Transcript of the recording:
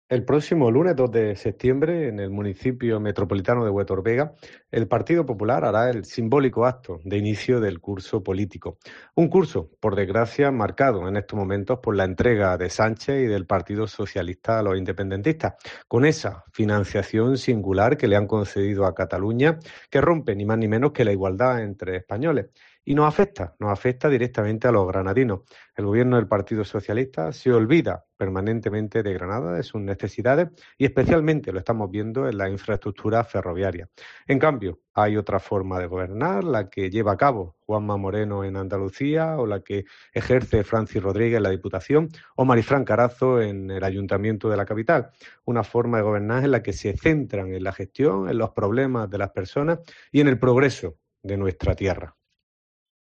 El próximo lunes 2 de septiembre, en el municipio metropolitano de Huetor Vega, el Partido Popular hará el simbólico acto de inicio del curso político. Un curso, por desgracia, marcado en estos momentos por la entrega de Sánchez y del Partido Socialista a los independentistas, con esa financiación singular que le han concedido a Cataluña, que rompe ni más ni menos que la igualdad entre españoles. Y nos afecta directamente a los granadinos. El gobierno del Partido Socialista se olvida permanentemente de Granada, de sus necesidades y especialmente lo estamos viendo en la infraestructura ferroviaria. En cambio, hay otra forma de gobernar, la que lleva a cabo Juanma Moreno en Andalucía o la que ejerce Francis Rodríguez en la Diputación o Marifran Carazo en el Ayuntamiento de la capital. Una forma de gobernar en la que se centran en la gestión, en los problemas de las personas y en el progreso de nuestra tierra.